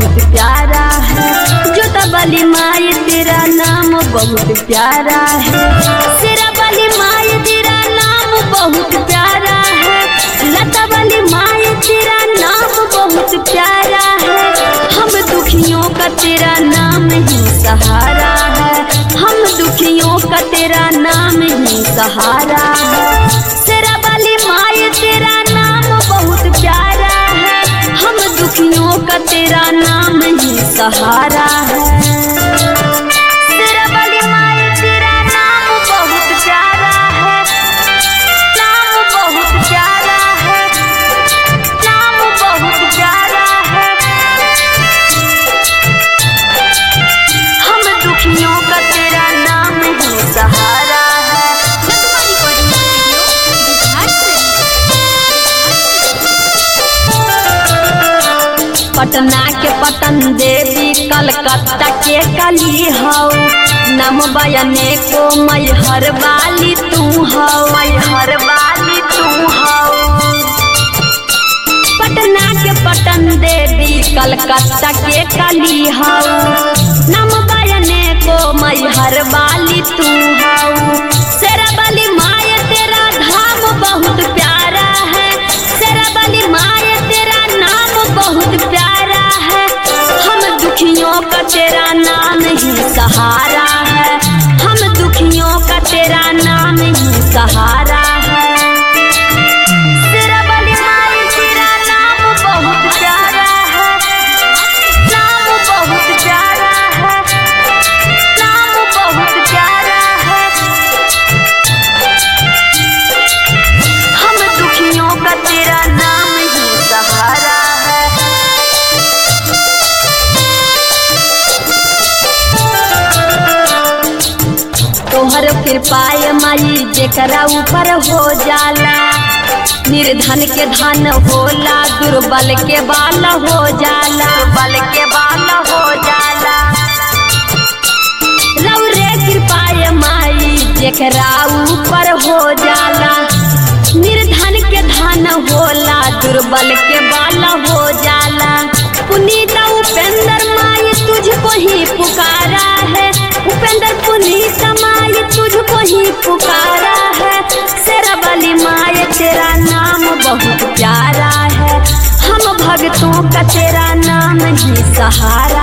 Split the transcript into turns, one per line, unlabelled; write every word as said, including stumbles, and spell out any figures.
बहुत प्यारा है। जोता वाली माई तेरा नाम बहुत प्यारा है। शेरा वाली माई तेरा नाम बहुत प्यारा है। लता वाली माई तेरा नाम बहुत प्यारा है। हम दुखियों का तेरा नाम ही सहारा है। हम दुखियों का तेरा नाम ही सहारा है। शेरा वाली माई तेरा नाम बहुत प्यारा है। हम दुखियों का तेरा नाम ही सहारा है। शेरा वाली माई तेरा नाम बहुत प्यारा है। नाम बहुत प्यारा है। नाम बहुत प्यारा है। हम दुखियों का तेरा नाम ही सहारा है। पटना के पटन देवी कलकत्ता के काली हौ। नाम बयाने को मैहर वाली तू हौ। मैहर वाली तू हौ। पटना के पटन देवी कलकत्ता के काली हौ। नाम बयाने को मैहर वाली तू हौ। शेरा वाली माय तेरा धाम बहुत प्यारा है। शेरा वाली माय तेरा नाम बहुत प्यारा है। हम दुखियों का तेरा नाम ही सहारा है। हम दुखियों का तेरा नाम ही सहारा है। शेरा वाली माई तेरा नाम बहुत प्यारा है। नाम बहुत प्यारा है। नाम बहुत प्यारा है। हम दुखियों का तेरा नाम ही सहारा है। तोहर कृपाए माई जेकरा ऊपर हो जाला। निर्धन के धन होला दुर्बल के बाल हो जाला। दुर्बल के बाल हो जाला। रौरे कृपाए माई जेकरा ऊपर हो जाला। निर्धन के धन होला दुर्बल के बाल हो जाला। पुनीत उपेंद्र माई तुझको ही पुकारा है। उपेंद्र पुनीत माई तुझको ही पुकारा है। शेरा वाली माई तेरा नाम बहुत प्यारा है। हम भक्तों का तेरा नाम ही सहारा